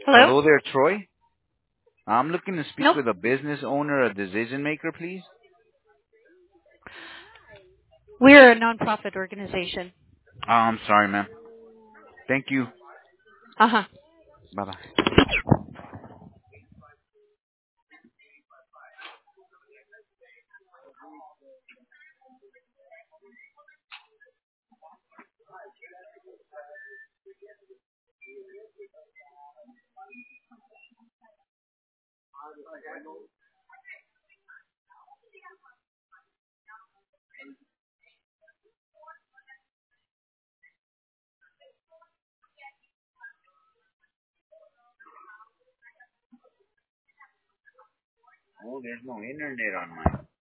Hello? Hello there, Troy. I'm looking to speak Nope. with a business owner or decision maker, please. We're a nonprofit organization. Oh, I'm sorry, ma'am. Thank you. Uh-huh. Bye-bye. Oh, there's no internet on mine.